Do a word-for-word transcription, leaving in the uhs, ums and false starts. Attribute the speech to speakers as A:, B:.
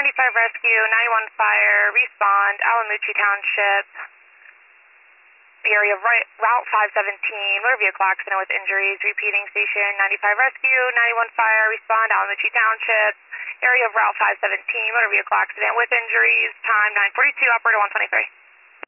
A: ninety-five Rescue, ninety-one Fire, respond, Alamucci Township, area right, Route five seventeen, motor vehicle accident with injuries, repeating station ninety-five Rescue, ninety-one Fire, respond, Alamucci Township, area of Route five seventeen, motor vehicle accident with injuries, time nine forty-two, operator one twenty-three.